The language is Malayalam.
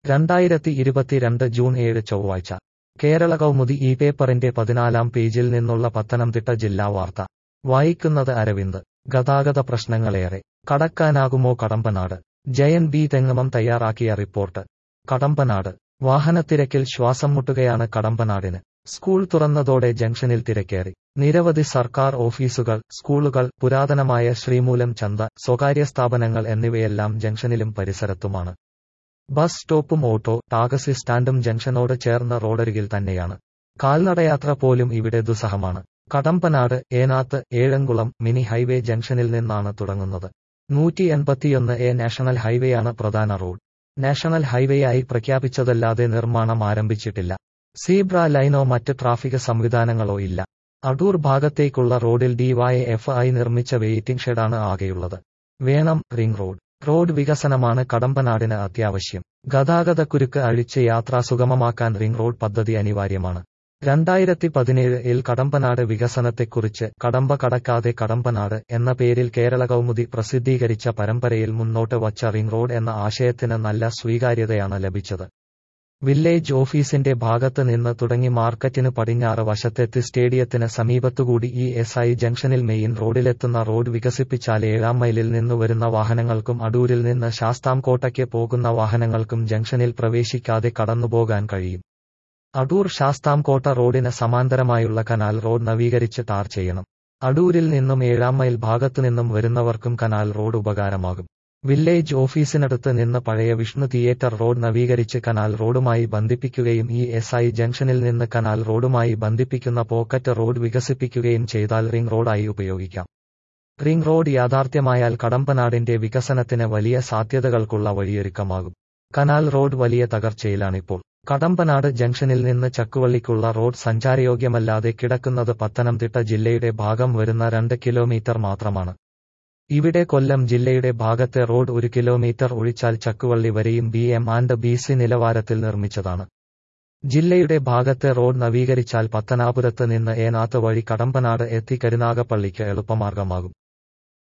2022 ജൂൺ 7 ചൊവ്വാഴ്ച കേരള കൗമുദി ഈ പേപ്പറിന്റെ 14-ാം പേജിൽ നിന്നുള്ള പത്തനംതിട്ട ജില്ലാ വാർത്ത വായിക്കുന്നത് അരവിന്ദ്. ഗതാഗത പ്രശ്നങ്ങളേറെ കടക്കാനാകുമോ കടമ്പനാട്? ജയൻ ബി തെങ്ങമം തയ്യാറാക്കിയ റിപ്പോർട്ട്. കടമ്പനാട് വാഹനത്തിരക്കിൽ ശ്വാസം മുട്ടുകയാണ് കടമ്പനാടിന്. സ്കൂൾ തുറന്നതോടെ ജംഗ്ഷനിൽ തിരക്കേറി. നിരവധി സർക്കാർ ഓഫീസുകൾ, സ്കൂളുകൾ, പുരാതനമായ ശ്രീമൂലം ചന്ത, സ്വകാര്യ സ്ഥാപനങ്ങൾ എന്നിവയെല്ലാം ജംഗ്ഷനിലും പരിസരത്തുമാണ്. ബസ് സ്റ്റോപ്പും ഓട്ടോ, ടാക്സി സ്റ്റാൻഡും ജംഗ്ഷനോട് ചേർന്ന റോഡരികിൽ തന്നെയാണ്. കാൽനടയാത്ര പോലും ഇവിടെ ദുസ്സഹമാണ്. കടമ്പനാട്, ഏനാത്ത്, ഏഴംകുളം മിനി ഹൈവേ ജംഗ്ഷനിൽ നിന്നാണ് തുടങ്ങുന്നത്. 181A നാഷണൽ ഹൈവേയാണ് പ്രധാന റോഡ്. നാഷണൽ ഹൈവേയായി പ്രഖ്യാപിച്ചതല്ലാതെ നിർമ്മാണം ആരംഭിച്ചിട്ടില്ല. സീബ്ര ലൈനോ മറ്റ് ട്രാഫിക് സംവിധാനങ്ങളോ ഇല്ല. അടൂർ ഭാഗത്തേക്കുള്ള റോഡിൽ DYFI നിർമ്മിച്ച വെയിറ്റിംഗ് ഷെഡാണ് ആകെയുള്ളത്. വേണം റിംഗ് റോഡ്. റോഡ് വികസനമാണ് കടമ്പനാടിന് അത്യാവശ്യം. ഗതാഗതക്കുരുക്ക് അഴിച്ച് യാത്ര സുഗമമാക്കാൻ റിംഗ് റോഡ് പദ്ധതി അനിവാര്യമാണ്. 2017-ൽ കടമ്പനാട് വികസനത്തെക്കുറിച്ച് കടമ്പ കടക്കാതെ കടമ്പനാട് എന്ന പേരിൽ കേരള കൗമുദി പ്രസിദ്ധീകരിച്ച പരമ്പരയിൽ മുന്നോട്ട് വച്ച റിംഗ് റോഡ് എന്ന ആശയത്തിന് നല്ല സ്വീകാര്യതയാണ് ലഭിച്ചത്. വില്ലേജ് ഓഫീസിന്റെ ഭാഗത്ത് നിന്ന് തുടങ്ങി മാർക്കറ്റിന് പടിഞ്ഞാറ് വശത്തെത്തി സ്റ്റേഡിയത്തിന് സമീപത്തുകൂടി ESI ജംഗ്ഷനിൽ മെയിൻ റോഡിലെത്തുന്ന റോഡ് വികസിപ്പിച്ചാൽ 7-ാം മൈലിൽ നിന്ന് വരുന്ന വാഹനങ്ങൾക്കും അടൂരിൽ നിന്ന് ശാസ്താംകോട്ടയ്ക്ക് പോകുന്ന വാഹനങ്ങൾക്കും ജംഗ്ഷനിൽ പ്രവേശിക്കാതെ കടന്നുപോകാൻ കഴിയും. അടൂർ ശാസ്താംകോട്ട റോഡിന് സമാന്തരമായുള്ള കനാൽ റോഡ് നവീകരിച്ച് ടാർ ചെയ്യണം. അടൂരിൽ നിന്നും 7-ാം മൈൽ ഭാഗത്തുനിന്നും വരുന്നവർക്കും കനാൽ റോഡ് ഉപകാരമാകും. വില്ലേജ് ഓഫീസിനടുത്ത് നിന്ന് പഴയ വിഷ്ണു തിയേറ്റർ റോഡ് നവീകരിച്ച് കനാൽ റോഡുമായി ബന്ധിപ്പിക്കുകയും ESI ജംഗ്ഷനിൽ നിന്ന് കനാൽ റോഡുമായി ബന്ധിപ്പിക്കുന്ന പോക്കറ്റ് റോഡ് വികസിപ്പിക്കുകയും ചെയ്താൽ റിംഗ് റോഡായി ഉപയോഗിക്കാം. റിംഗ് റോഡ് യാഥാർത്ഥ്യമായാൽ കടമ്പനാടിന്റെ വികസനത്തിന് വലിയ സാധ്യതകൾക്കുള്ള വഴിയൊരുക്കമാകും. കനാൽ റോഡ് വലിയ തകർച്ചയിലാണിപ്പോൾ. കടമ്പനാട് ജംഗ്ഷനിൽ നിന്ന് ചക്കുവള്ളിക്കുള്ള റോഡ് സഞ്ചാരയോഗ്യമല്ലാതെ കിടക്കുന്നത് പത്തനംതിട്ട ജില്ലയുടെ ഭാഗം വരുന്ന 2 കിലോമീറ്റർ മാത്രമാണ്. ഇവിടെ കൊല്ലം ജില്ലയുടെ ഭാഗത്തെ റോഡ് 1 കിലോമീറ്റർ ഒഴിച്ചാൽ ചക്കുവള്ളി വരെയും BM&BC നിലവാരത്തിൽ നിർമ്മിച്ചതാണ്. ജില്ലയുടെ ഭാഗത്തെ റോഡ് നവീകരിച്ചാൽ പത്തനാപുരത്ത് നിന്ന് ഏനാത്ത് വഴി കടമ്പനാട് എത്തി കരുനാഗപ്പള്ളിക്ക് എളുപ്പമാർഗമാകും.